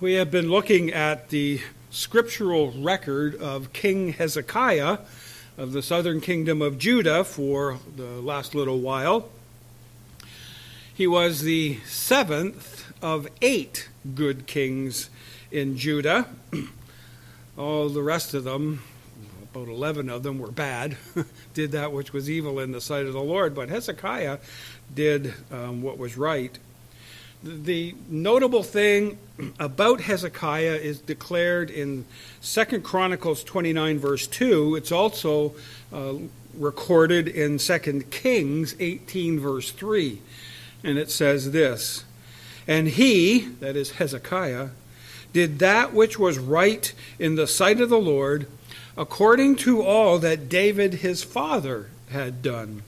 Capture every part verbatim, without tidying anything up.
We have been looking at the scriptural record of King Hezekiah of the southern kingdom of Judah for the last little while. He was the seventh of eight good kings in Judah. All the rest of them, about eleven of them, were bad, did that which was evil in the sight of the Lord, but Hezekiah did um, what was right. The notable thing about Hezekiah is declared in Second Chronicles twenty-nine, verse two. It's also uh, recorded in Second Kings eighteen, verse three. And it says this, "And he," that is Hezekiah, "did that which was right in the sight of the Lord, according to all that David his father had done."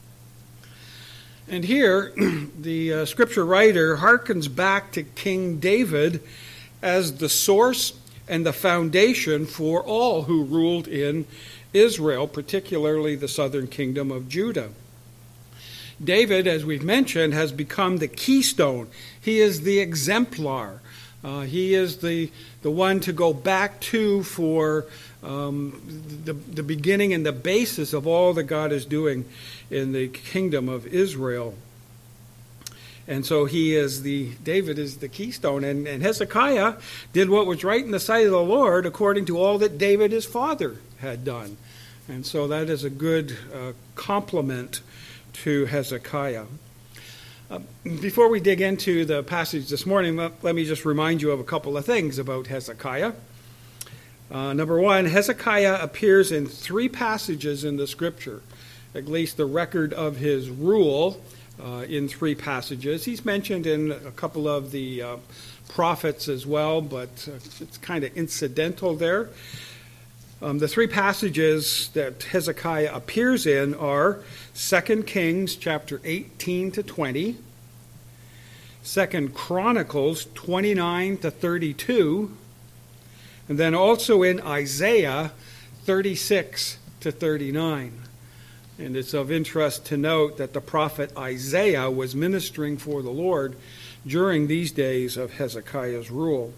And here, the uh, scripture writer hearkens back to King David as the source and the foundation for all who ruled in Israel, particularly the southern kingdom of Judah. David, as we've mentioned, has become the keystone. He is the exemplar. Uh, he is the, the one to go back to for um, the, the beginning and the basis of all that God is doing in the kingdom of Israel. And so he is the, David is the keystone. And, and Hezekiah did what was right in the sight of the Lord according to all that David his father had done. And so that is a good uh, compliment to Hezekiah. Uh, before we dig into the passage this morning, let, let me just remind you of a couple of things about Hezekiah. Uh, number one, Hezekiah appears in three passages in the scripture, at least the record of his rule uh, in three passages. He's mentioned in a couple of the uh, prophets as well, but uh, it's kind of incidental there. Um, the three passages that Hezekiah appears in are Second Kings chapter eighteen to twenty, Second Chronicles twenty-nine to thirty-two, and then also in Isaiah thirty-six to thirty-nine. And it's of interest to note that the prophet Isaiah was ministering for the Lord during these days of Hezekiah's rule.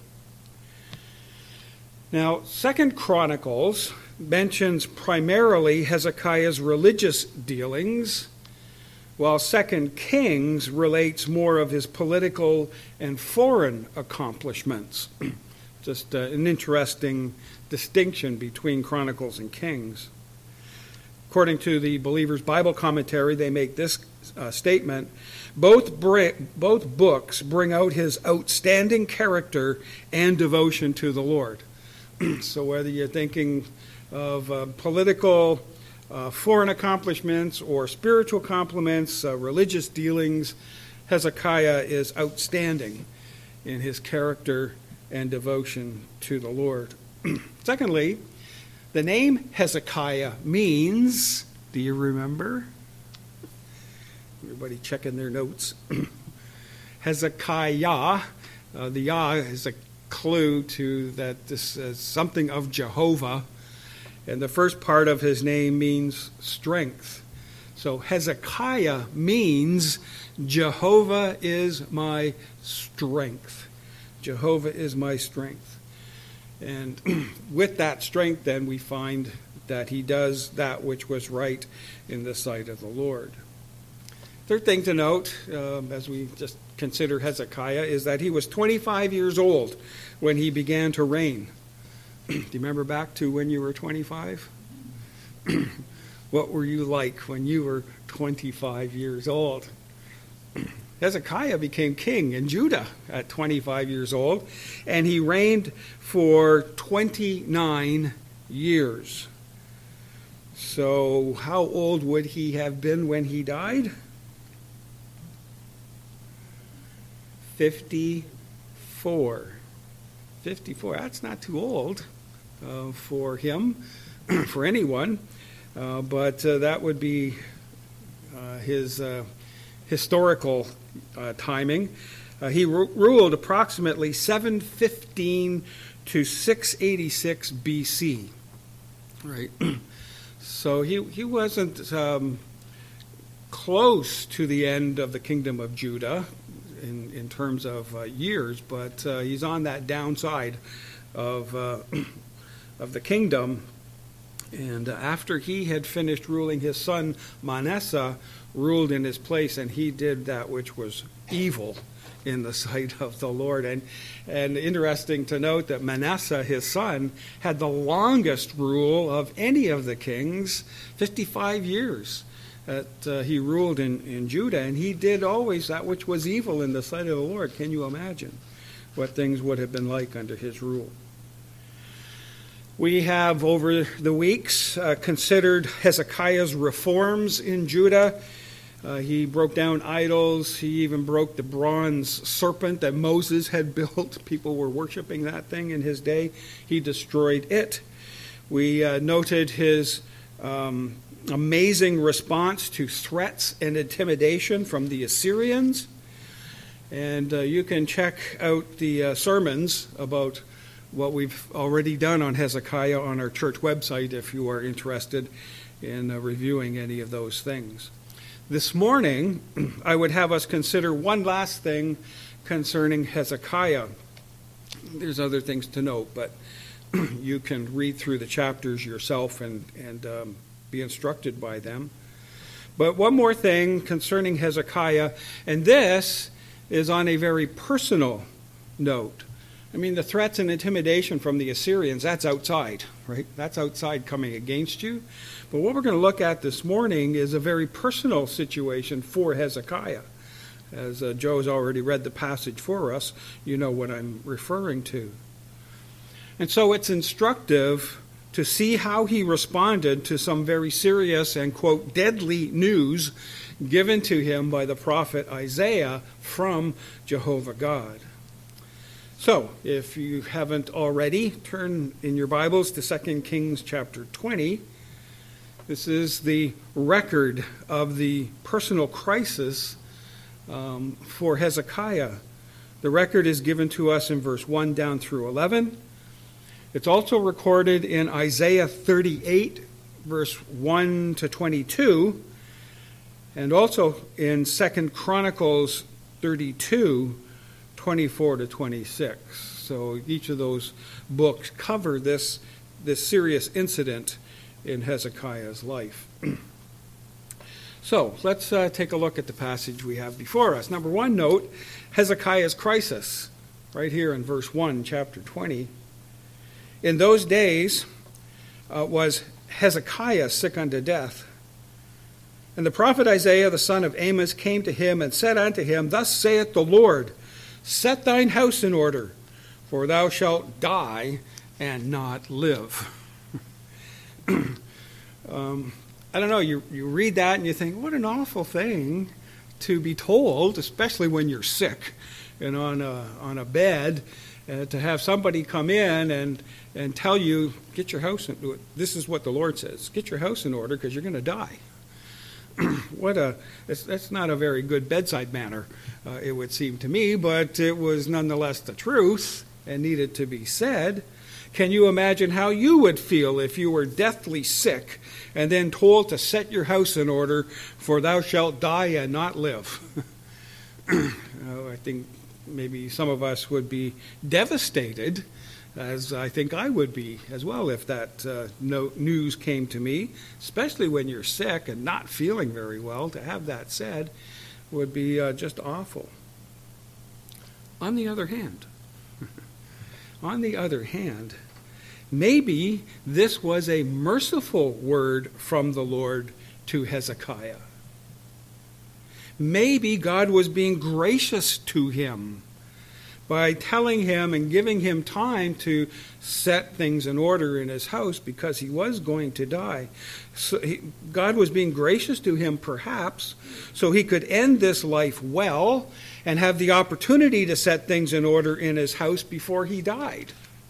Now, Second Chronicles mentions primarily Hezekiah's religious dealings, while Second Kings relates more of his political and foreign accomplishments. Just uh, an interesting distinction between Chronicles and Kings. According to the Believer's Bible Commentary, they make this uh, statement: both, br- both books bring out his outstanding character and devotion to the Lord. So whether you're thinking of uh, political, uh, foreign accomplishments, or spiritual compliments, uh, religious dealings, Hezekiah is outstanding in his character and devotion to the Lord. Secondly, the name Hezekiah means, do you remember? Everybody checking their notes. Hezekiah, uh, the Yah is a clue to that this is something of Jehovah, and the first part of his name means strength. So Hezekiah means Jehovah is my strength. Jehovah is my strength. And with that strength, then, we find that he does that which was right in the sight of the Lord. Third thing to note, um, as we just consider Hezekiah, is that he was twenty-five years old when he began to reign. Do you remember back to when you were twenty-five? What were you like when you were twenty-five years old? Hezekiah became king in Judah at twenty-five years old, and he reigned for twenty-nine years. So how old would he have been when he died? fifty-four. fifty-four, that's not too old uh, for him, for anyone, uh, but uh, that would be uh, his uh, historical uh, timing. Uh, he ru- ruled approximately seven fifteen to six eighty-six B C. Right. So he, he wasn't um, close to the end of the kingdom of Judah. in, in terms of uh, years, but uh, he's on that downside of, uh, of the kingdom. And after he had finished ruling, his son Manasseh ruled in his place, and he did that which was evil in the sight of the Lord. And and interesting to note that Manasseh, his son, had the longest rule of any of the kings, fifty-five years that uh, he ruled in, in Judah, and he did always that which was evil in the sight of the Lord. Can you imagine what things would have been like under his rule? We have, over the weeks, uh, considered Hezekiah's reforms in Judah. Uh, he broke down idols. He even broke the bronze serpent that Moses had built. People were worshiping that thing in his day. He destroyed it. We uh, noted his um, amazing response to threats and intimidation from the Assyrians. And uh, you can check out the uh, sermons about what we've already done on Hezekiah on our church website if you are interested in uh, reviewing any of those things. This morning, I would have us consider one last thing concerning Hezekiah. There's other things to note, but you can read through the chapters yourself and, and um, be instructed by them. But one more thing concerning Hezekiah, and this is on a very personal note. I mean, the threats and intimidation from the Assyrians, that's outside, right? That's outside coming against you. But what we're going to look at this morning is a very personal situation for Hezekiah. As uh, Joe's already read the passage for us, you know what I'm referring to. And so it's instructive to see how he responded to some very serious and, quote, deadly news given to him by the prophet Isaiah from Jehovah God. So, if you haven't already, turn in your Bibles to Second Kings chapter twenty. This is the record of the personal crisis um, for Hezekiah. The record is given to us in verse one down through eleven. It's also recorded in Isaiah thirty-eight, verse one to twenty-two, and also in Second Chronicles thirty-two, twenty-four to twenty-six. So each of those books cover this, this serious incident in Hezekiah's life. So let's uh, take a look at the passage we have before us. Number one, note Hezekiah's crisis, right here in verse one, chapter twenty. In those days uh, was Hezekiah sick unto death. And the prophet Isaiah the son of Amos came to him and said unto him, Thus saith the Lord, Set thine house in order, for thou shalt die and not live. um, I don't know, you, you read that and you think, what an awful thing to be told, especially when you're sick and on a, on a bed, uh, to have somebody come in and, and tell you, get your house in order. This is what the Lord says, get your house in order because you're going to die. What a, that's not a very good bedside manner, uh, it would seem to me, but it was nonetheless the truth and needed to be said. Can you imagine how you would feel if you were deathly sick and then told to set your house in order, for thou shalt die and not live? oh, I think maybe some of us would be devastated, as I think I would be as well if that uh, no, news came to me, especially when you're sick and not feeling very well. To have that said would be uh, just awful. On the other hand, on the other hand, maybe this was a merciful word from the Lord to Hezekiah. Maybe God was being gracious to him by telling him and giving him time to set things in order in his house because he was going to die. So he, God was being gracious to him, perhaps, so he could end this life well and have the opportunity to set things in order in his house before he died.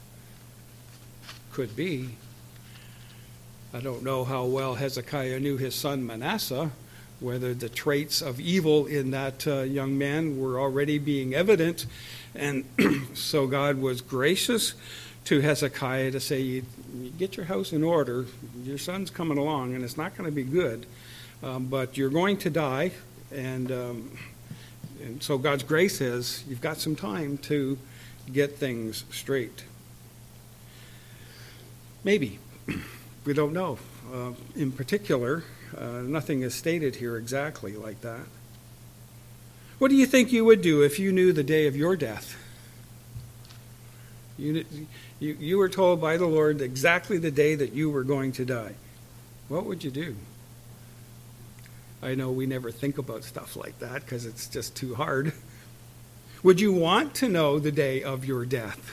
Could be. I don't know how well Hezekiah knew his son Manasseh, whether the traits of evil in that uh, young man were already being evident. And so God was gracious to Hezekiah to say, you, you get your house in order, your son's coming along, and it's not going to be good, um, but you're going to die, and um, and so God's grace is you've got some time to get things straight. Maybe. We don't know. Uh, in particular, uh, nothing is stated here exactly like that. What do you think you would do if you knew the day of your death? You, you, you were told by the Lord exactly the day that you were going to die. What would you do? I know we never think about stuff like that because it's just too hard. Would you want to know the day of your death?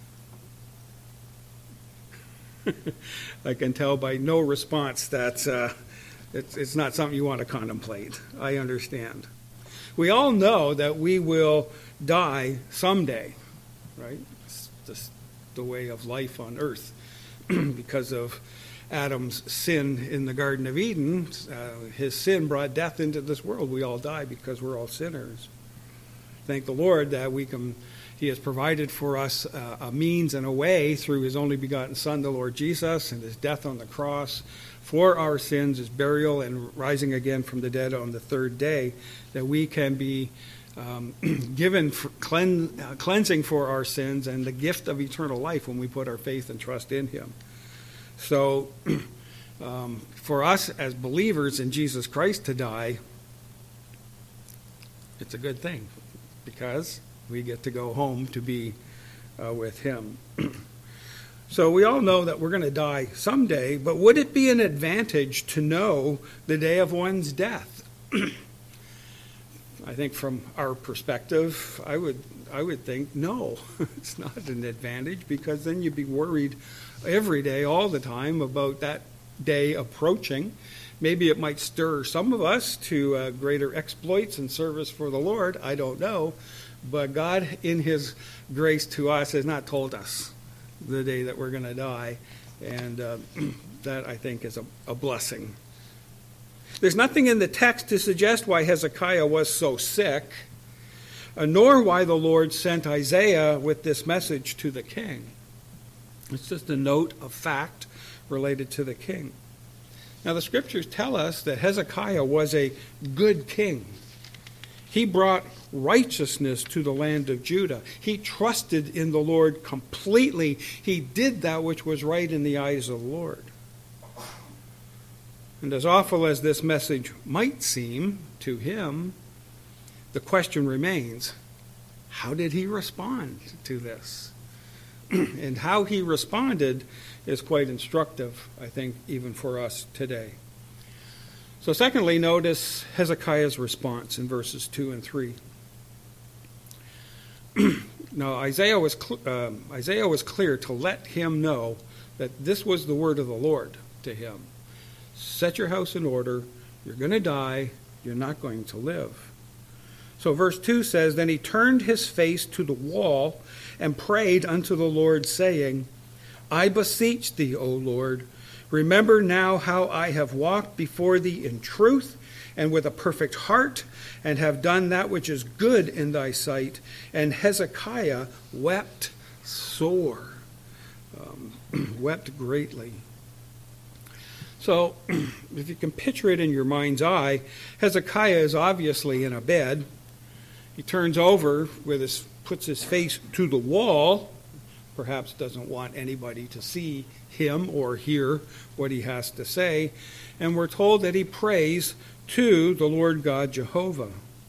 I can tell by no response that uh, it's, it's not something you want to contemplate. I understand. We all know that we will die someday, right? It's just the way of life on earth. Because of Adam's sin in the Garden of Eden, uh, his sin brought death into this world. We all die because we're all sinners. Thank the Lord that we can... He has provided for us uh, a means and a way through his only begotten Son, the Lord Jesus, and his death on the cross for our sins, his burial, and rising again from the dead on the third day, that we can be um, given for clean, uh, cleansing for our sins and the gift of eternal life when we put our faith and trust in him. So um, for us as believers in Jesus Christ to die, it's a good thing because we get to go home to be uh, with him. So we all know that we're going to die someday, but would it be an advantage to know the day of one's death? I think from our perspective, I would I would think no, it's not an advantage, because then you'd be worried every day, all the time, about that day approaching. Maybe it might stir some of us to uh, greater exploits and service for the Lord. I don't know. But God, in his grace to us, has not told us the day that we're going to die. And uh, that, I think, is a, a blessing. There's nothing in the text to suggest why Hezekiah was so sick, uh, nor why the Lord sent Isaiah with this message to the king. It's just a note of fact related to the king. Now, the scriptures tell us that Hezekiah was a good king. He brought righteousness to the land of Judah. He trusted in the Lord completely. He did that which was right in the eyes of the Lord. And as awful as this message might seem to him, the question remains, how did he respond to this? And how he responded is quite instructive, I think, even for us today. So secondly, notice Hezekiah's response in verses two and three. Now, Isaiah was, cl- uh, Isaiah was clear to let him know that this was the word of the Lord to him. Set your house in order. You're going to die. You're not going to live. So verse two says, Then he turned his face to the wall and prayed unto the Lord, saying, I beseech thee, O Lord, remember now how I have walked before thee in truth and with a perfect heart, and have done that which is good in thy sight. And Hezekiah wept sore, um, wept greatly. So, if you can picture it in your mind's eye, Hezekiah is obviously in a bed. He turns over with his, puts his face to the wall, perhaps doesn't want anybody to see him or hear what he has to say. And we're told that he prays to the Lord God Jehovah.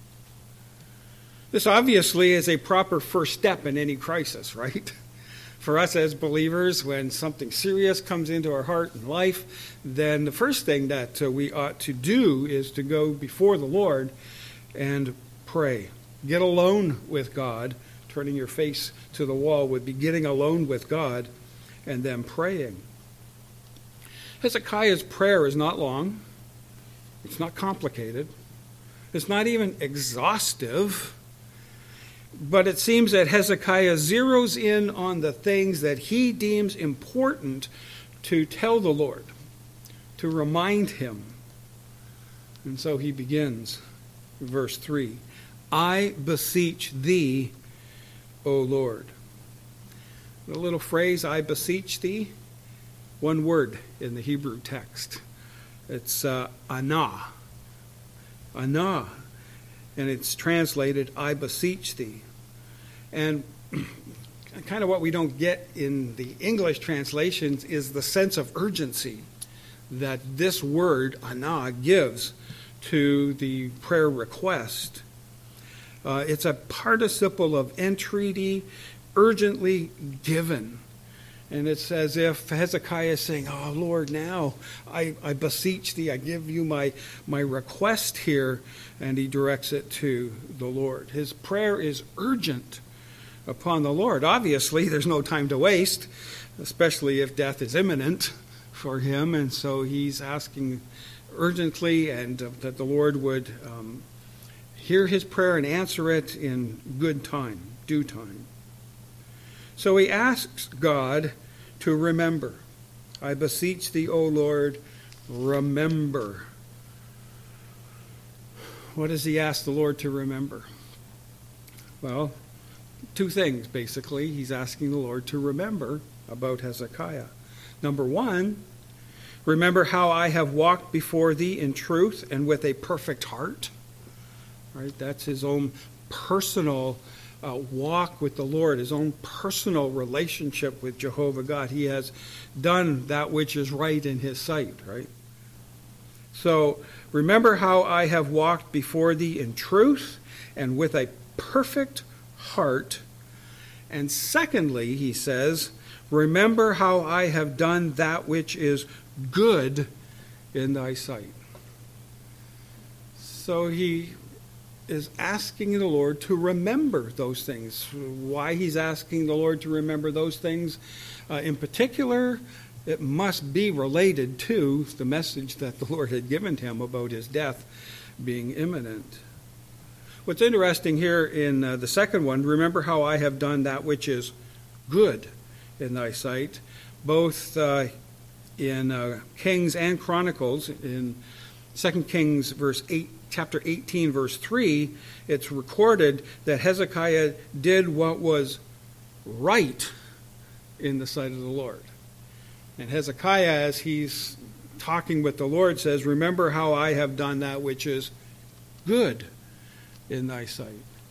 This obviously is a proper first step in any crisis, right? For us as believers, when something serious comes into our heart and life, then the first thing that uh, we ought to do is to go before the Lord and pray. Get alone with God. Turning your face to the wall would be getting alone with God and then praying. Hezekiah's prayer is not long. It's not complicated. It's not even exhaustive. But it seems that Hezekiah zeroes in on the things that he deems important to tell the Lord, to remind him. And so he begins, verse three, I beseech thee, O Lord. The little phrase, I beseech thee, one word in the Hebrew text. It's uh, anah. Anah. and it's translated, I beseech thee. And kind of what we don't get in the English translations is the sense of urgency that this word, ana, gives to the prayer request. Uh, it's a participle of entreaty, urgently given. And it's as if Hezekiah is saying, oh, Lord, now I, I beseech thee, I give you my, my request here, and he directs it to the Lord. His prayer is urgent upon the Lord. Obviously, there's no time to waste, especially if death is imminent for him, and so he's asking urgently and uh, that the Lord would um, hear his prayer and answer it in good time, due time. So he asks God to remember. I beseech thee, O Lord, remember. What does he ask the Lord to remember? Well, two things, basically. He's asking the Lord to remember about Hezekiah. Number one, remember how I have walked before thee in truth and with a perfect heart. Right? That's his own personal uh, walk with the Lord, his own personal relationship with Jehovah God. He has done that which is right in his sight, right? So, remember how I have walked before thee in truth and with a perfect heart. And secondly, he says, remember how I have done that which is good in thy sight. So he is asking the Lord to remember those things. Why he's asking the Lord to remember those things uh, in particular, it must be related to the message that the Lord had given him about his death being imminent. What's interesting here in uh, the second one, remember how I have done that which is good in thy sight, both uh, in uh, Kings and Chronicles. In Second Kings verse eight, chapter eighteen, verse three, it's recorded that Hezekiah did what was right in the sight of the Lord. And Hezekiah, as he's talking with the Lord, says, remember how I have done that which is good in thy sight.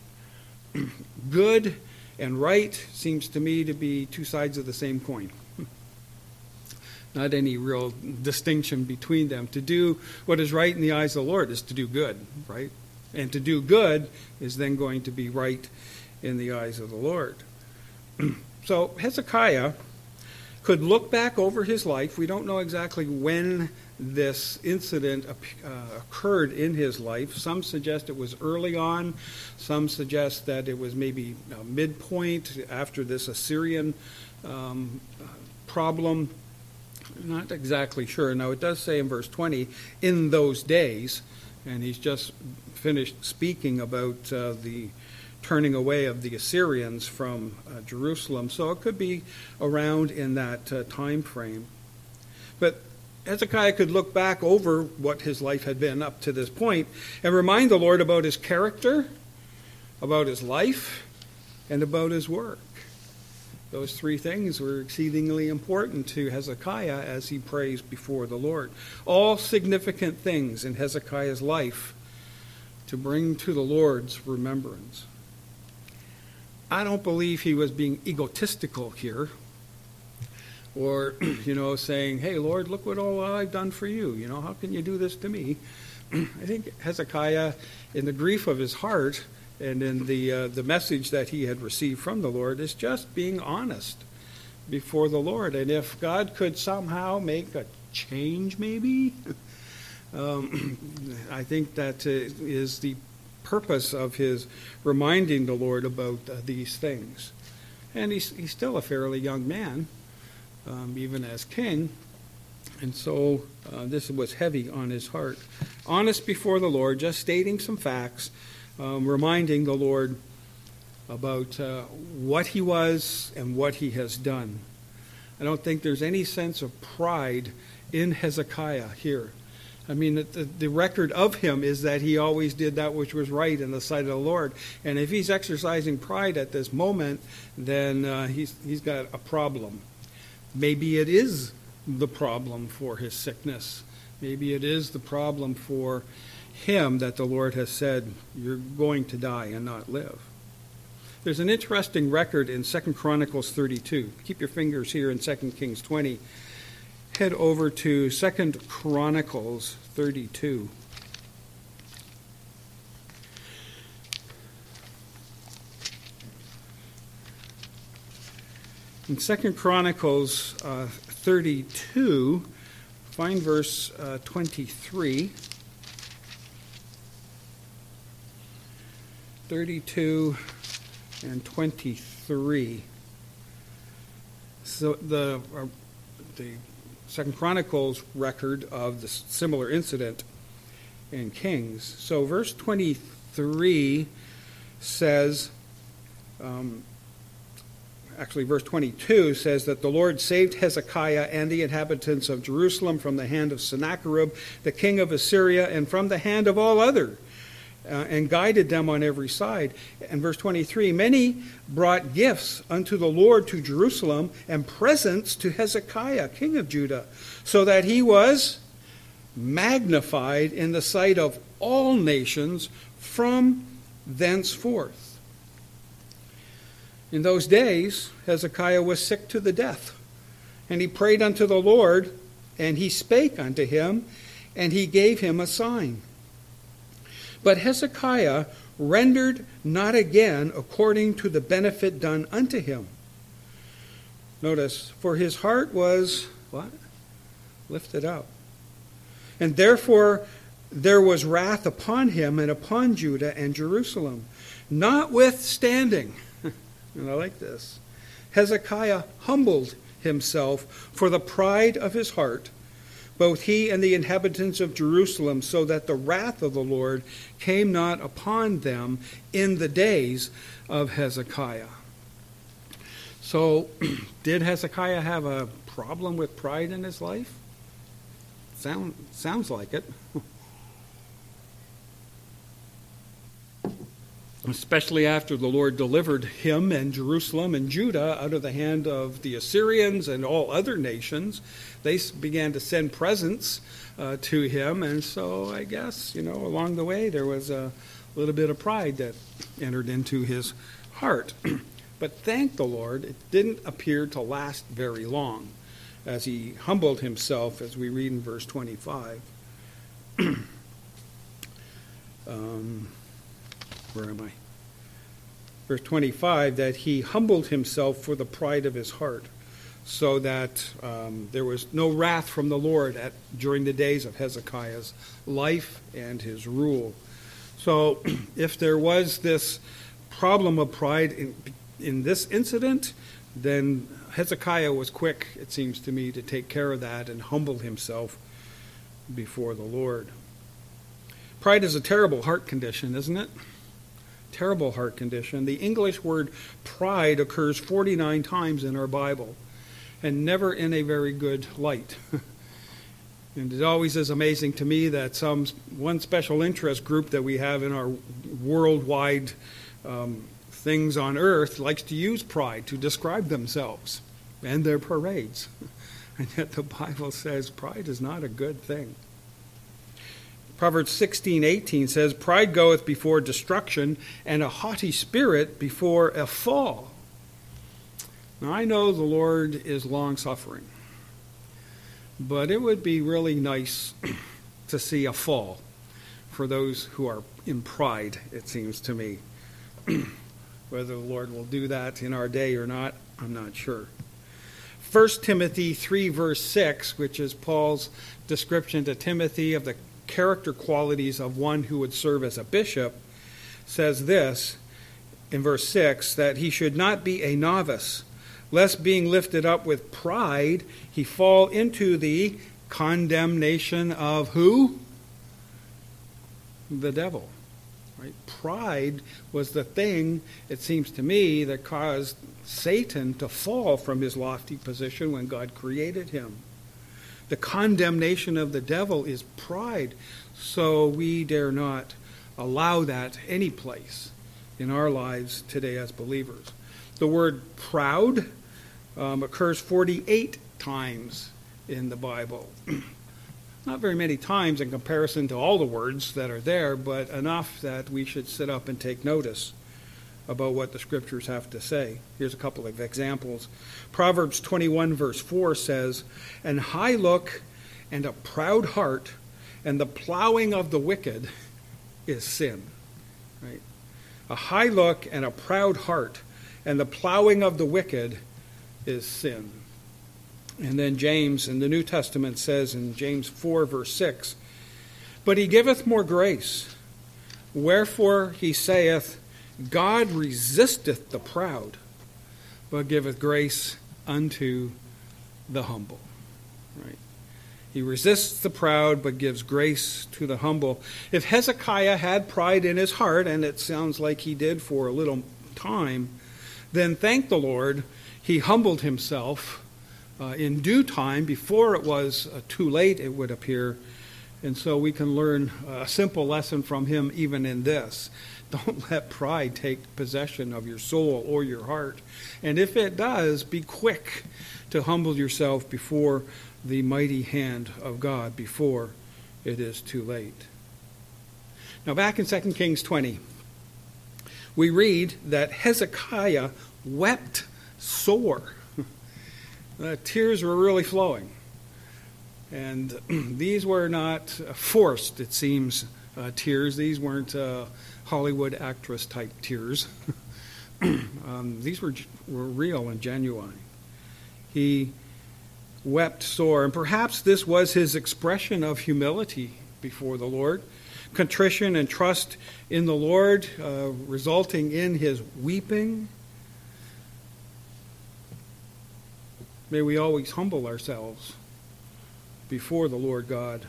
Good and right seems to me to be two sides of the same coin. Not any real distinction between them. To do what is right in the eyes of the Lord is to do good, right? And to do good is then going to be right in the eyes of the Lord. So Hezekiah could look back over his life. We don't know exactly when this incident uh, occurred in his life. Some suggest it was early on. Some suggest that it was maybe a midpoint after this Assyrian um, problem. Not exactly sure. Now, it does say in verse twenty, in those days, and he's just finished speaking about uh, the turning away of the Assyrians from uh, Jerusalem. So it could be around in that uh, time frame. But Hezekiah could look back over what his life had been up to this point and remind the Lord about his character, about his life, and about his work. Those three things were exceedingly important to Hezekiah as he prays before the Lord. All significant things in Hezekiah's life to bring to the Lord's remembrance. I don't believe he was being egotistical here, or, you know, saying, hey, Lord, look what all I've done for you. You know, how can you do this to me? I think Hezekiah, in the grief of his heart and in the uh, the message that he had received from the Lord, is just being honest before the Lord. And if God could somehow make a change, maybe, um, I think that uh, is the purpose of his reminding the Lord about uh, these things. And he's, he's still a fairly young man, um, even as king, and so uh, this was heavy on his heart. Honest before the Lord, just stating some facts, um, reminding the Lord about uh, what he was and what he has done. I don't think there's any sense of pride in Hezekiah here. I mean, the, the record of him is that he always did that which was right in the sight of the Lord. And if he's exercising pride at this moment, then uh, he's he's got a problem. Maybe it is the problem for his sickness. Maybe it is the problem for him that the Lord has said, you're going to die and not live. There's an interesting record in Second Chronicles thirty-two. Keep your fingers here in Second Kings twenty. Head over to Second Chronicles thirty-two. In Second Chronicles uh, thirty-two, find verse uh, twenty-three. thirty-two and twenty-three. So the uh, the Second Chronicles record of the similar incident in Kings. So verse twenty-three says, um, actually verse twenty-two says that the Lord saved Hezekiah and the inhabitants of Jerusalem from the hand of Sennacherib, the king of Assyria, and from the hand of all other, Uh, and guided them on every side. And verse twenty-three, many brought gifts unto the Lord to Jerusalem and presents to Hezekiah, king of Judah, so that he was magnified in the sight of all nations from thenceforth. In those days, Hezekiah was sick to the death, and he prayed unto the Lord, and he spake unto him, and he gave him a sign. But Hezekiah rendered not again according to the benefit done unto him. Notice, for his heart was, what? Lifted up. And therefore there was wrath upon him and upon Judah and Jerusalem. Notwithstanding, and I like this, Hezekiah humbled himself for the pride of his heart, both he and the inhabitants of Jerusalem, so that the wrath of the Lord came not upon them in the days of Hezekiah. So, did Hezekiah have a problem with pride in his life? Sound, sounds like it. Especially after the Lord delivered him and Jerusalem and Judah out of the hand of the Assyrians and all other nations. They began to send presents uh, to him, and so I guess, you know, along the way there was a little bit of pride that entered into his heart. But thank the Lord, it didn't appear to last very long as he humbled himself, as we read in verse twenty-five. um... Where am I? Verse twenty-five, that he humbled himself for the pride of his heart, so that um, there was no wrath from the Lord at, during the days of Hezekiah's life and his rule. So if there was this problem of pride in, in this incident, then Hezekiah was quick, it seems to me, to take care of that and humble himself before the Lord. Pride is a terrible heart condition, isn't it? Terrible heart condition. The English word pride occurs forty-nine times in our Bible, and never in a very good light. And it always is amazing to me that some one special interest group that we have in our worldwide um, things on earth likes to use pride to describe themselves and their parades. And yet the Bible says pride is not a good thing. Proverbs sixteen eighteen says, pride goeth before destruction, and a haughty spirit before a fall. Now, I know the Lord is long-suffering, but it would be really nice to see a fall for those who are in pride, it seems to me. Whether the Lord will do that in our day or not, I'm not sure. First Timothy three, verse six, which is Paul's description to Timothy of the character qualities of one who would serve as a bishop, says this in verse six, that he should not be a novice, lest being lifted up with pride, he fall into the condemnation of who? The devil. Right? Pride was the thing, it seems to me, that caused Satan to fall from his lofty position when God created him. The condemnation of the devil is pride, so we dare not allow that any place in our lives today as believers. The word proud um, occurs forty-eight times in the Bible. Not very many times in comparison to all the words that are there, but enough that we should sit up and take notice about what the Scriptures have to say. Here's a couple of examples. Proverbs twenty-one verse four says, "An high look and a proud heart and the plowing of the wicked is sin." Right? A high look and a proud heart and the plowing of the wicked is sin. And then James in the New Testament says in James four verse six, "But he giveth more grace. Wherefore he saith, God resisteth the proud, but giveth grace unto the humble." Right? He resists the proud, but gives grace to the humble. If Hezekiah had pride in his heart, and it sounds like he did for a little time, then thank the Lord, he humbled himself uh, in due time, before it was uh, too late, it would appear. And so we can learn a simple lesson from him even in this. Don't let pride take possession of your soul or your heart. And if it does, be quick to humble yourself before the mighty hand of God, before it is too late. Now back in Second Kings twenty, we read that Hezekiah wept sore. The tears were really flowing. And these were not forced, it seems, uh, tears. These weren't uh, Hollywood actress type tears. um, these were, were real and genuine. He wept sore, and perhaps this was his expression of humility before the Lord, contrition and trust in the Lord, uh, resulting in his weeping. May we always humble ourselves before the Lord God,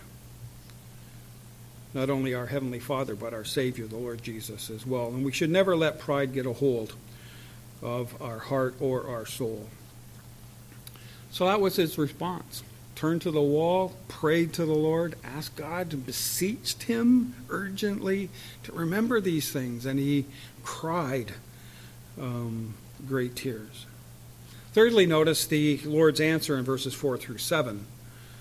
not only our Heavenly Father, but our Savior, the Lord Jesus, as well. And we should never let pride get a hold of our heart or our soul. So that was his response. Turned to the wall, prayed to the Lord, asked God, to beseeched him urgently to remember these things, and he cried um, great tears. Thirdly, notice the Lord's answer in verses four through seven.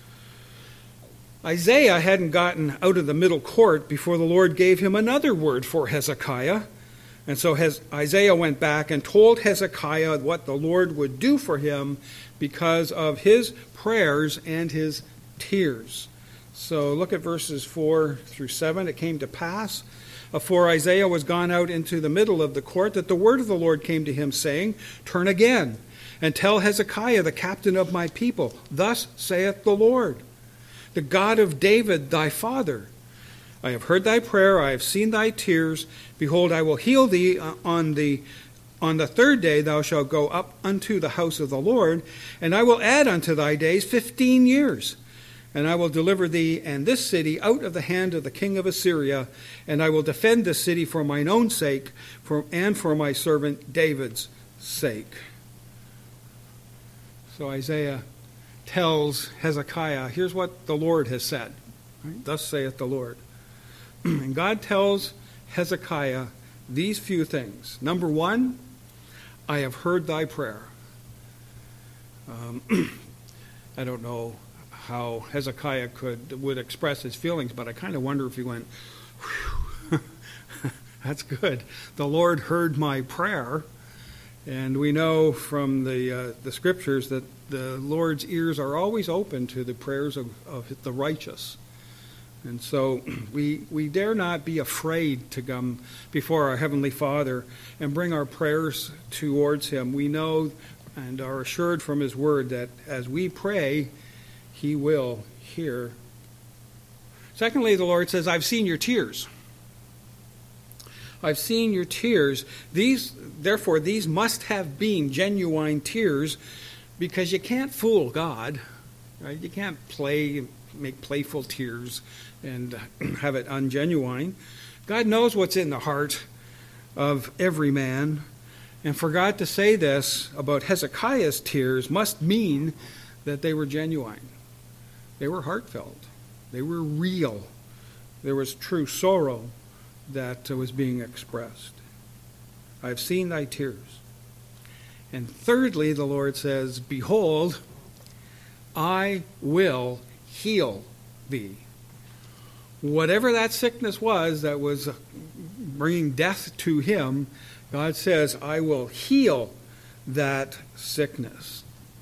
Isaiah hadn't gotten out of the middle court before the Lord gave him another word for Hezekiah. And so Isaiah went back and told Hezekiah what the Lord would do for him because of his prayers and his tears. So look at verses four through seven. It came to pass, afore Isaiah was gone out into the middle of the court, that the word of the Lord came to him, saying, Turn again, and tell Hezekiah, the captain of my people, Thus saith the Lord, the God of David thy father, I have heard thy prayer, I have seen thy tears. Behold, I will heal thee on the on the third day. Thou shalt go up unto the house of the Lord, and I will add unto thy days fifteen years. And I will deliver thee and this city out of the hand of the king of Assyria, and I will defend this city for mine own sake, for and for my servant David's sake. So Isaiah tells Hezekiah, here's what the Lord has said. Right? Thus saith the Lord. And God tells Hezekiah these few things. Number one, I have heard thy prayer. Um, I don't know how Hezekiah could would express his feelings, but I kind of wonder if he went, Whew, that's good. The Lord heard my prayer. And we know from the uh, the scriptures that the Lord's ears are always open to the prayers of, of the righteous. And so we we dare not be afraid to come before our Heavenly Father and bring our prayers towards Him. We know and are assured from His Word that as we pray, He will hear. Secondly, the Lord says, I've seen your tears. I've seen your tears. These, therefore, these must have been genuine tears, because you can't fool God, right? You can't play, make playful tears and have it ungenuine. God knows what's in the heart of every man. And for God to say this about Hezekiah's tears must mean that they were genuine. They were heartfelt. They were real. There was true sorrow that was being expressed. I've seen thy tears. And thirdly, the Lord says, Behold, I will heal thee. Whatever that sickness was that was bringing death to him, God says, I will heal that sickness.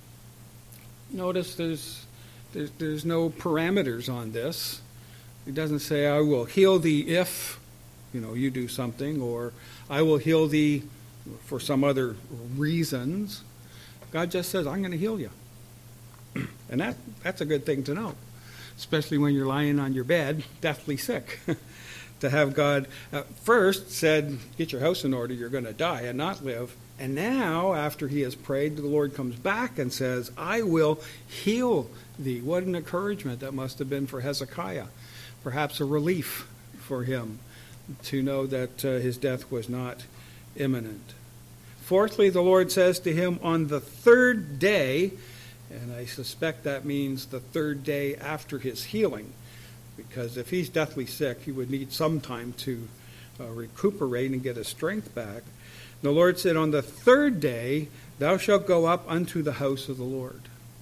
Notice there's, there's, there's no parameters on this. He doesn't say, I will heal thee if, you know, you do something, or I will heal thee for some other reasons. God just says, I'm going to heal you. And that that's a good thing to know, especially when you're lying on your bed, deathly sick. To have God uh, first said, get your house in order, you're going to die and not live. And now, after he has prayed, the Lord comes back and says, I will heal thee. What an encouragement that must have been for Hezekiah. Perhaps a relief for him to know that uh, his death was not imminent. Fourthly, the Lord says to him, on the third day, and I suspect that means the third day after his healing, because if he's deathly sick, he would need some time to uh, recuperate and get his strength back. The Lord said, on the third day, thou shalt go up unto the house of the Lord.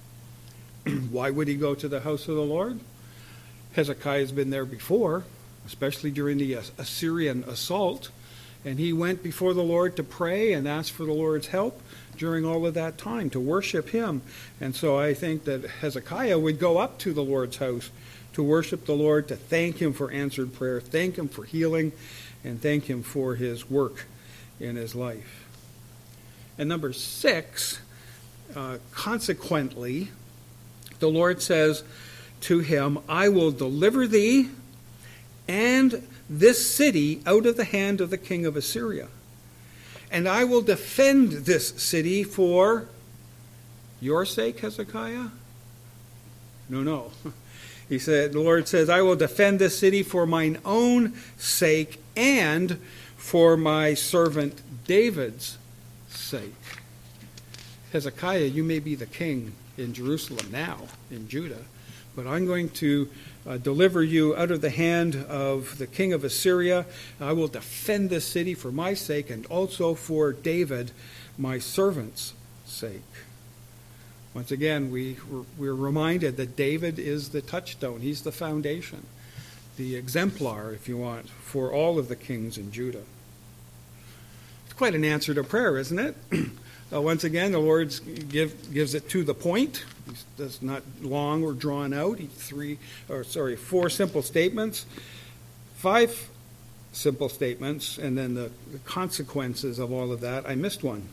Why would he go to the house of the Lord? Hezekiah has been there before, especially during the Assyrian assault, and he went before the Lord to pray and ask for the Lord's help during all of that time, to worship him. And so I think that Hezekiah would go up to the Lord's house to worship the Lord, to thank him for answered prayer, thank him for healing, and thank him for his work in his life. And number six, uh, consequently, the Lord says to him, I will deliver thee and this city out of the hand of the king of Assyria. And I will defend this city for your sake, Hezekiah? No, no. He said, the Lord says, I will defend this city for mine own sake and for my servant David's sake. Hezekiah, you may be the king in Jerusalem now, in Judah, but I'm going to uh, deliver you out of the hand of the king of Assyria. I will defend this city for my sake and also for David, my servant's sake. Once again, we, we're reminded that David is the touchstone. He's the foundation, the exemplar, if you want, for all of the kings in Judah. It's quite an answer to prayer, isn't it? uh, once again, the Lord give, gives it to the point. It's not long or drawn out. Three, or sorry, four simple statements, five simple statements, and then the, the consequences of all of that. I missed one.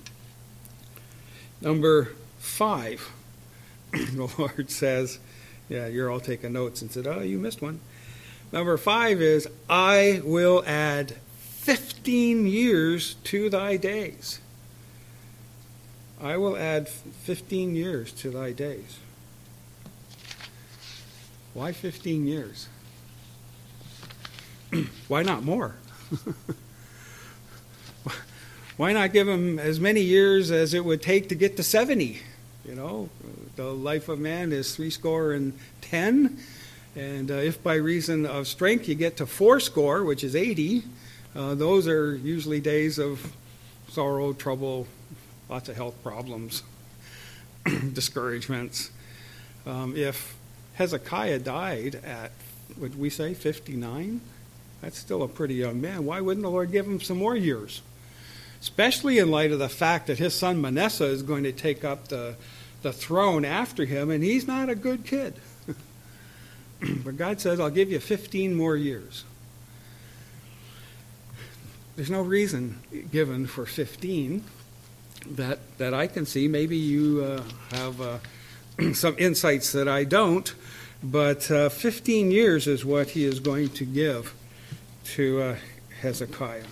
Number five, the Lord says, yeah, you're all taking notes, and said, oh, you missed one. Number five is, I will add fifteen years to thy days. I will add fifteen years to thy days. Why fifteen years? Why not more? Why not give him as many years as it would take to get to seventy? You know, the life of man is three score and ten. And uh, if by reason of strength you get to four score, which is eighty, uh, those are usually days of sorrow, trouble, lots of health problems, discouragements. Um, if Hezekiah died at, would we say, fifty-nine? That's still a pretty young man. Why wouldn't the Lord give him some more years? Especially in light of the fact that his son Manasseh is going to take up the, the throne after him, and he's not a good kid. But God says, I'll give you fifteen more years. There's no reason given for fifteen that, that I can see. Maybe you uh, have uh, some insights that I don't, but uh, fifteen years is what he is going to give to uh, Hezekiah.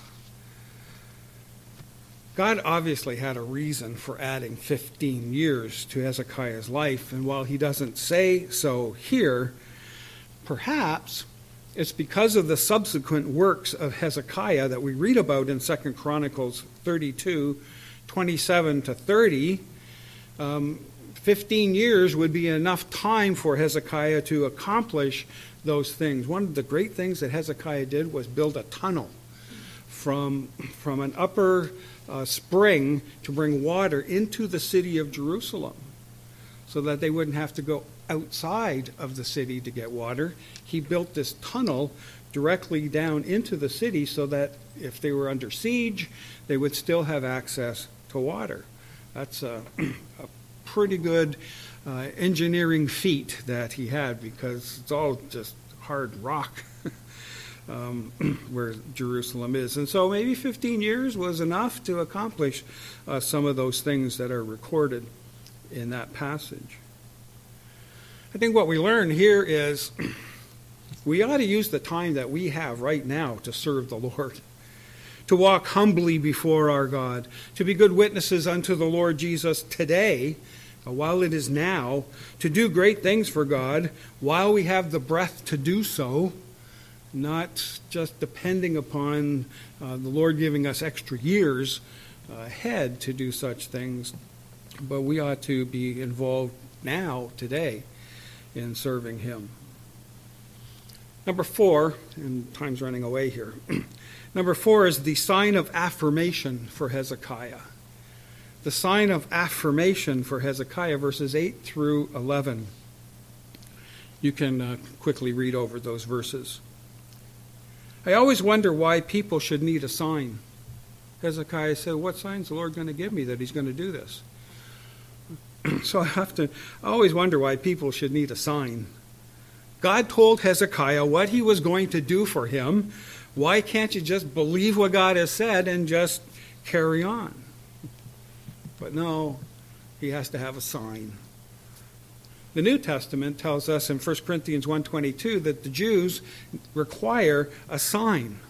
God obviously had a reason for adding fifteen years to Hezekiah's life, and while he doesn't say so here, perhaps it's because of the subsequent works of Hezekiah that we read about in Second Chronicles thirty-two, twenty-seven to thirty. Um, fifteen years would be enough time for Hezekiah to accomplish those things. One of the great things that Hezekiah did was build a tunnel from, from an upper uh, spring to bring water into the city of Jerusalem so that they wouldn't have to go outside of the city to get water. He built this tunnel directly down into the city so that if they were under siege, they would still have access to water. That's a, a pretty good uh, engineering feat that he had, because it's all just hard rock um, where Jerusalem is. And so maybe fifteen years was enough to accomplish uh, some of those things that are recorded in that passage. I think what we learn here is we ought to use the time that we have right now to serve the Lord, to walk humbly before our God, to be good witnesses unto the Lord Jesus today, uh, while it is now, to do great things for God while we have the breath to do so, not just depending upon uh, the Lord giving us extra years uh, ahead to do such things, but we ought to be involved now, today, in serving Him. Number four, and time's running away here. Number four is the sign of affirmation for Hezekiah. The sign of affirmation for Hezekiah, verses eight through eleven. You can uh, quickly read over those verses. I always wonder why people should need a sign. Hezekiah said, what sign is the Lord going to give me that He's going to do this? So I have to I always wonder why people should need a sign. God told Hezekiah what He was going to do for him. Why can't you just believe what God has said and just carry on? But no, he has to have a sign. The New Testament tells us in First Corinthians one twenty-two that the Jews require a sign.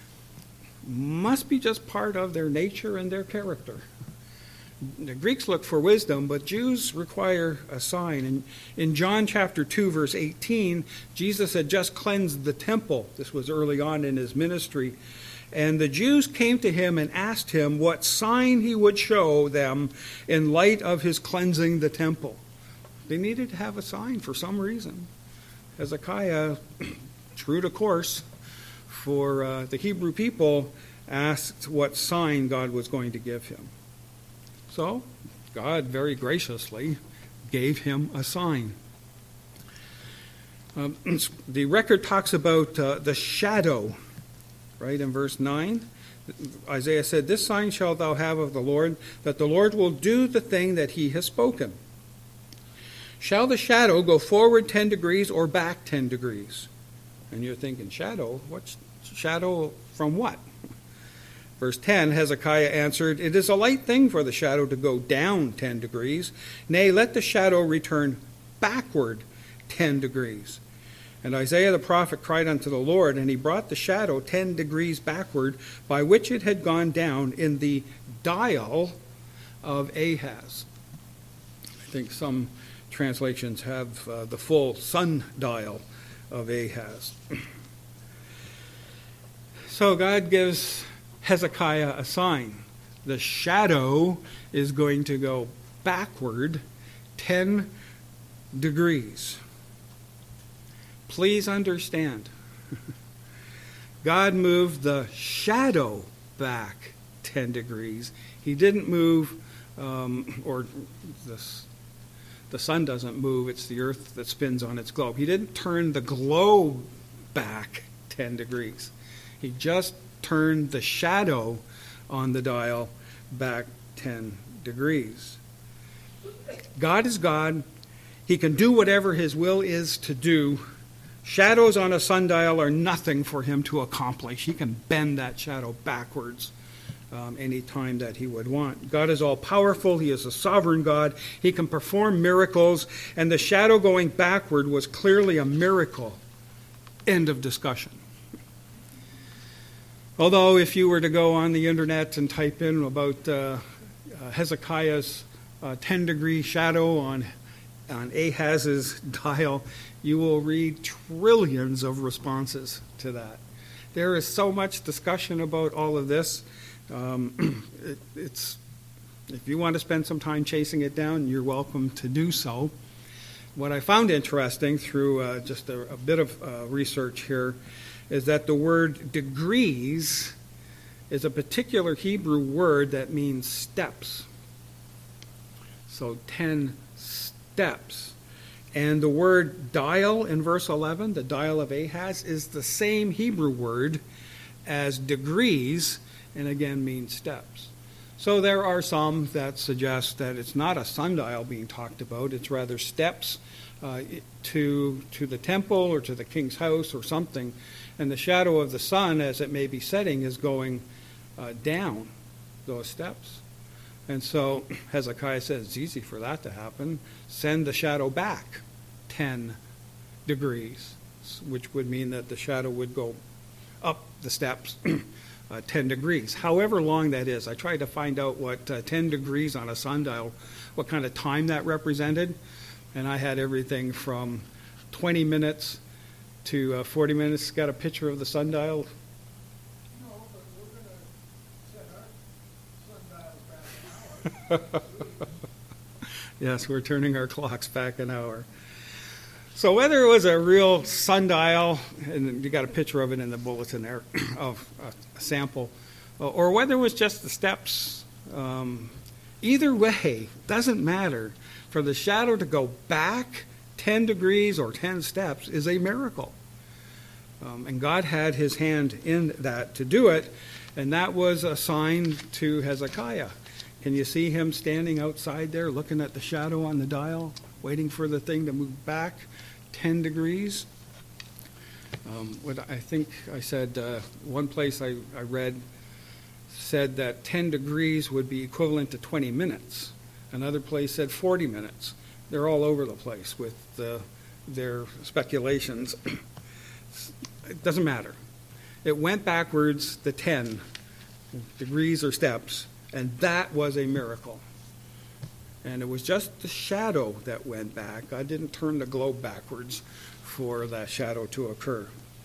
Must be just part of their nature and their character. The Greeks look for wisdom, but Jews require a sign. And in John chapter two, verse eighteen, Jesus had just cleansed the temple. This was early on in his ministry. And the Jews came to him and asked him what sign he would show them in light of his cleansing the temple. They needed to have a sign for some reason. Hezekiah, true to course for uh, the Hebrew people, asked what sign God was going to give him. So, God very graciously gave him a sign. Um, the record talks about uh, the shadow, right, in verse nine. Isaiah said, this sign shalt thou have of the Lord, that the Lord will do the thing that He has spoken. Shall the shadow go forward ten degrees or back ten degrees? And you're thinking, shadow? What's shadow from what? Verse ten, Hezekiah answered, it is a light thing for the shadow to go down ten degrees. Nay, let the shadow return backward ten degrees. And Isaiah the prophet cried unto the Lord, and he brought the shadow ten degrees backward, by which it had gone down in the dial of Ahaz. I think some translations have uh, the full sundial of Ahaz. So God gives Hezekiah a sign. The shadow is going to go backward ten degrees. Please understand, God moved the shadow back ten degrees. He didn't move, um, or this, the sun doesn't move, it's the earth that spins on its globe. He didn't turn the globe back ten degrees. He just turned the shadow on the dial back ten degrees. God is God. He can do whatever His will is to do. Shadows on a sundial are nothing for Him to accomplish. He can bend that shadow backwards um, any time that He would want. God is all-powerful. He is a sovereign God. He can perform miracles, and the shadow going backward was clearly a miracle. End of discussion. Although if you were to go on the internet and type in about uh, uh, Hezekiah's uh, ten-degree shadow on, on Ahaz's dial, you will read trillions of responses to that. There is so much discussion about all of this. Um, it, it's if you want to spend some time chasing it down, you're welcome to do so. What I found interesting through uh, just a, a bit of uh, research here is that the word degrees is a particular Hebrew word that means steps. So ten steps. And the word dial in verse eleven, the dial of Ahaz, is the same Hebrew word as degrees, and again means steps. So there are some that suggest that it's not a sundial being talked about, it's rather steps uh, to, to the temple or to the king's house or something. And the shadow of the sun, as it may be setting, is going uh, down those steps. And so Hezekiah says, it's easy for that to happen. Send the shadow back ten degrees, which would mean that the shadow would go up the steps uh, ten degrees. However long that is. I tried to find out what uh, ten degrees on a sundial, what kind of time that represented. And I had everything from twenty minutes to uh, forty minutes. Got a picture of the sundial? No, but we're going to set our sundials back an hour. Yes, we're turning our clocks back an hour. So whether it was a real sundial, and you got a picture of it in the bulletin there, of a sample, or whether it was just the steps, um, either way, doesn't matter. For the shadow to go back ten degrees or ten steps is a miracle. Um, and God had his hand in that to do it, and that was a sign to Hezekiah. Can you see him standing outside there looking at the shadow on the dial, waiting for the thing to move back ten degrees? Um, what I think I said, uh, one place I, I read said that ten degrees would be equivalent to twenty minutes. Another place said forty minutes. They're all over the place with uh, their speculations. It doesn't matter. It went backwards the ten degrees or steps, and that was a miracle. And it was just the shadow that went back. God didn't turn the globe backwards for that shadow to occur.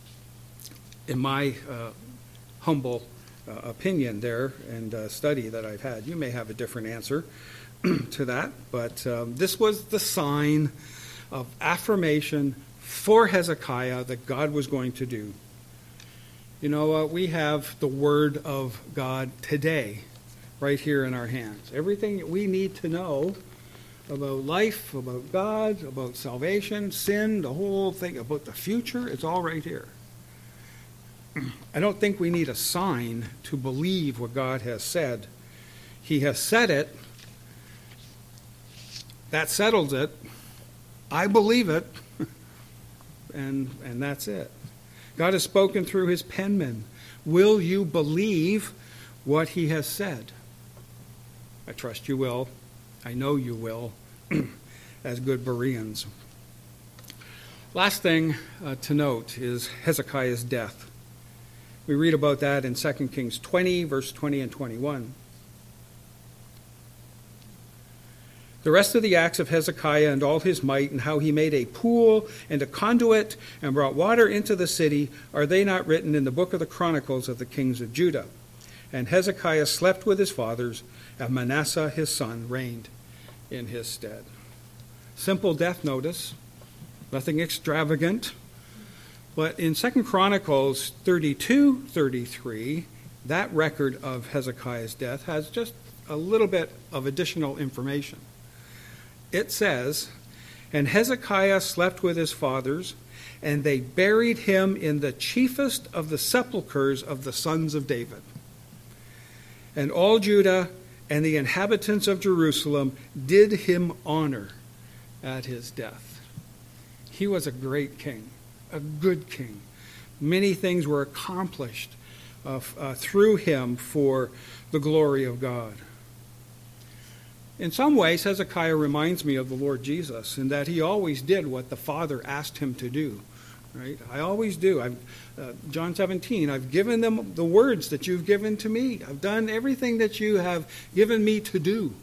In my uh, humble uh, opinion there and uh, study that I've had, you may have a different answer to that, but um, this was the sign of affirmation for Hezekiah that God was going to do. You know, uh, we have the Word of God today right here in our hands. Everything that we need to know about life, about God, about salvation, sin, the whole thing, about the future, it's all right here. I don't think we need a sign to believe what God has said. He has said it. That settles it. I believe it. and and that's it. God has spoken through his penman. Will you believe what he has said? I trust you will. I know you will, as good Bereans. Last thing uh, to note is Hezekiah's death. We read about that in Second Kings twenty, verse twenty and twenty-one. The rest of the acts of Hezekiah and all his might, and how he made a pool and a conduit and brought water into the city, are they not written in the book of the Chronicles of the kings of Judah? And Hezekiah slept with his fathers, and Manasseh his son reigned in his stead. Simple death notice, nothing extravagant. But in Second Chronicles thirty-two thirty-three, that record of Hezekiah's death has just a little bit of additional information. It says, and Hezekiah slept with his fathers, and they buried him in the chiefest of the sepulchres of the sons of David. And all Judah and the inhabitants of Jerusalem did him honor at his death. He was a great king, a good king. Many things were accomplished uh, uh, through him for the glory of God. In some ways, Hezekiah reminds me of the Lord Jesus in that he always did what the Father asked him to do. Right? I always do. I've, uh, John seventeen, I've given them the words that you've given to me. I've done everything that you have given me to do.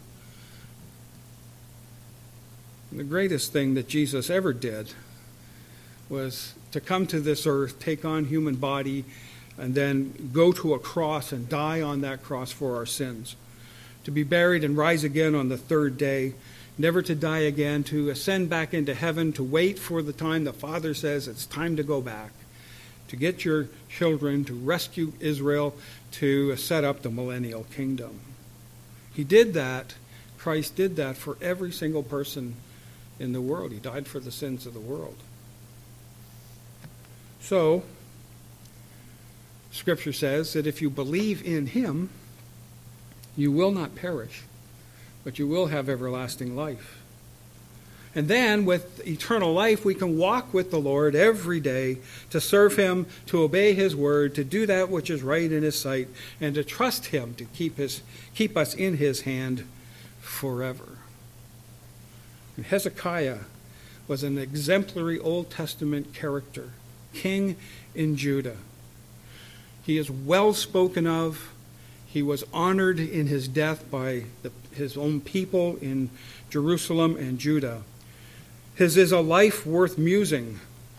And the greatest thing that Jesus ever did was to come to this earth, take on human body, and then go to a cross and die on that cross for our sins. To be buried and rise again on the third day, never to die again, to ascend back into heaven, to wait for the time the Father says it's time to go back, to get your children, to rescue Israel, to set up the millennial kingdom. He did that, Christ did that for every single person in the world. He died for the sins of the world. So, Scripture says that if you believe in him, you will not perish, but you will have everlasting life. And then, with eternal life, we can walk with the Lord every day to serve him, to obey his word, to do that which is right in his sight, and to trust him to keep his keep us in his hand forever. And Hezekiah was an exemplary Old Testament character, king in Judah. He is well spoken of. He was honored in his death by the, his own people in Jerusalem and Judah. His is a life worth musing,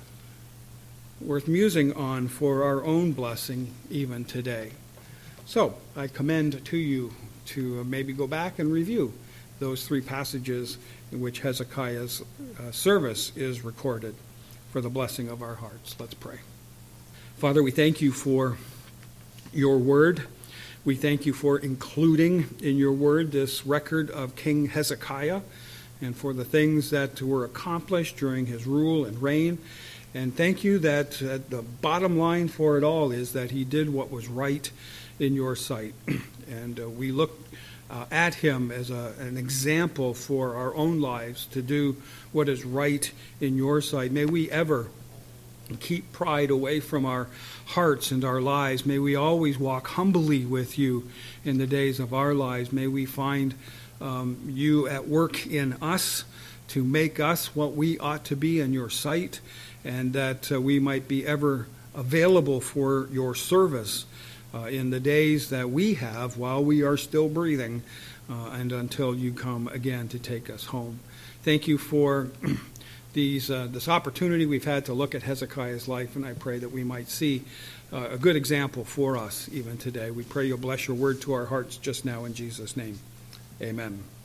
worth musing on for our own blessing even today. So I commend to you to maybe go back and review those three passages in which Hezekiah's uh, service is recorded for the blessing of our hearts. Let's pray. Father, we thank you for your word. We thank you for including in your word this record of King Hezekiah and for the things that were accomplished during his rule and reign. And thank you that uh, the bottom line for it all is that he did what was right in your sight. And uh, we look uh, at him as a, an example for our own lives to do what is right in your sight. May we ever keep pride away from our hearts and our lives. May we always walk humbly with you in the days of our lives. May we find um, you at work in us to make us what we ought to be in your sight, and that uh, we might be ever available for your service uh, in the days that we have while we are still breathing uh, and until you come again to take us home. Thank you for These, uh, this opportunity we've had to look at Hezekiah's life, and I pray that we might see uh, a good example for us even today. We pray you'll bless your word to our hearts just now in Jesus' name. Amen.